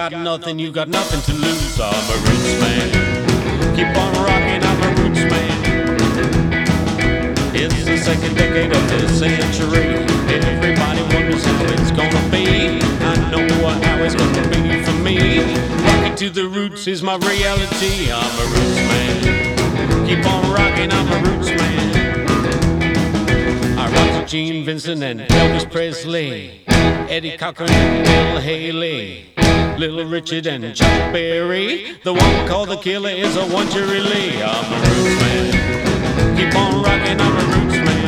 got nothing, you got nothing to lose. I'm a roots man. Keep on rocking, I'm a roots man. It's the second decade of this century. Everybody wonders how it's gonna be. I know how it's gonna be for me. Rocking to the roots is my reality. I'm a roots man. Keep on rocking, I'm a roots man. I rock to Gene Vincent and Elvis Presley, Eddie Cochran and Bill Haley, Little Richard and Chuck Berry. The one called the Killer is a one Jerry Lee. I'm a roots man. Keep on rocking, I'm a roots man.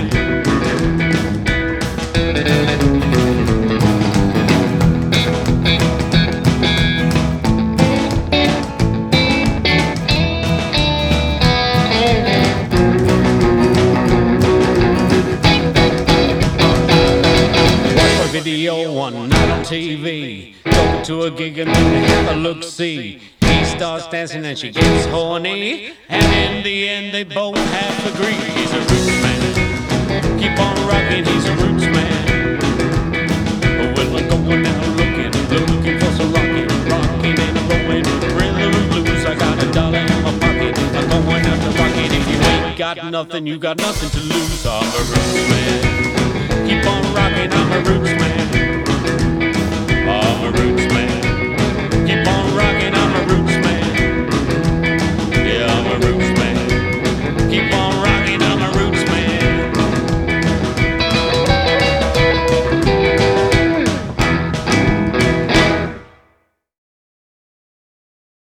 Video one night on TV, go to a gig and then have a look-see. He starts dancing and she gets horny, and in the end they both have to agree. He's a roots man. Keep on rocking, he's a roots man. Well, I'm going out looking for some rocking and I'm rolling rhythm and blues. I got $1 in my pocket, I'm going out to rock it. If you ain't got nothing, you got nothing to lose. I'm a roots man. Keep on rocking, I'm a roots man. I'm a roots man. Keep on rocking, I'm a roots man. Yeah, I'm a roots man.